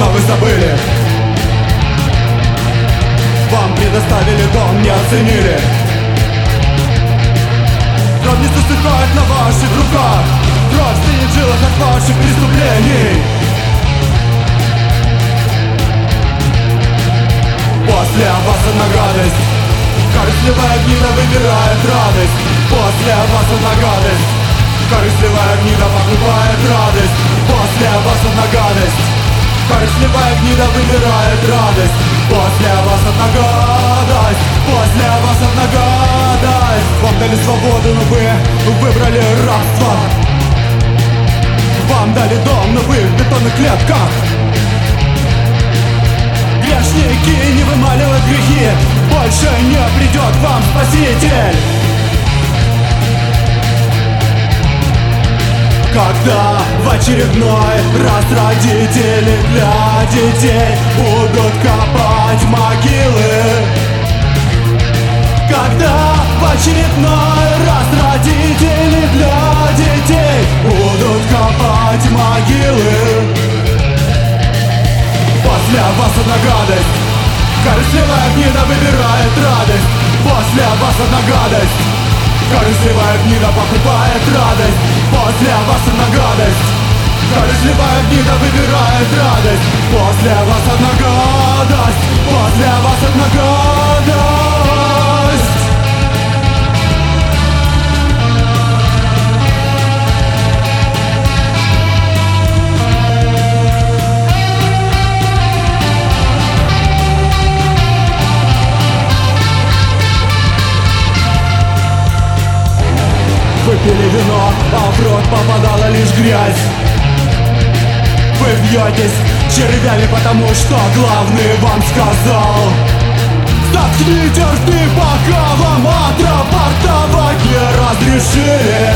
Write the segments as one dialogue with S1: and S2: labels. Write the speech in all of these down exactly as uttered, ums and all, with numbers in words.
S1: но вы забыли. Вам предоставили дом, не оценили. Кровь не засыхает на ваших руках, кровь стынет в жилах от ваших преступлений. После вас одна гадость, корыстливая гнида выбирает радость. После вас одна гадость, корыстливая гнида покупает радость. После вас одна гадость, корыстливая гнида выбирает радость. После вас одна гадость, после вас одна гадость. Вам дали свободу, но вы выбрали рабство. Вам дали дом, но вы в бетонных клетках. Грешники, не вымаливают грехи, больше не придет к вам Спаситель. Когда в очередной раз родители для детей будут копать могилы. Когда в очередной раз родители для детей будут копать могилы. После вас одна гадость, корыстливая гнида выбирает радость. После вас одна гадость, корыстливая гнида покупает радость. После вас одна гадость, корыстливая гнида выбирает радость. После вас одна гадость, после вас одна гадость. Вы пили вино, а в рот попадала лишь грязь. Вы бьетесь червями, потому что главный вам сказал: заткните рты, пока вам отрапортовать не разрешили.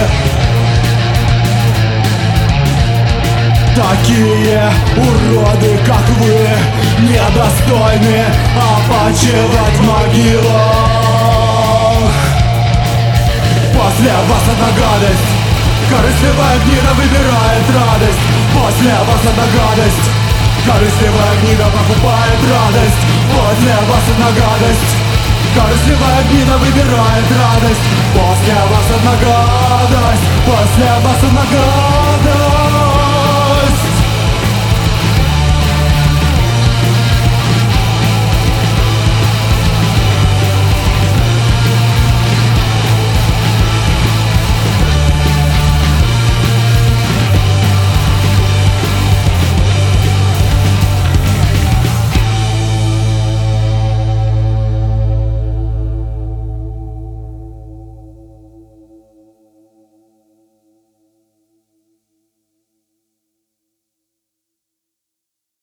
S1: Такие уроды, как вы, недостойны опочивать в могилах. После вас одна гадость, корыстливая гнида выбирает радость. После вас одна гадость, корыстливая гнида покупает радость. После вас одна гадость, корыстливая гнида выбирает радость. После вас одна гадость, после вас одна гадость.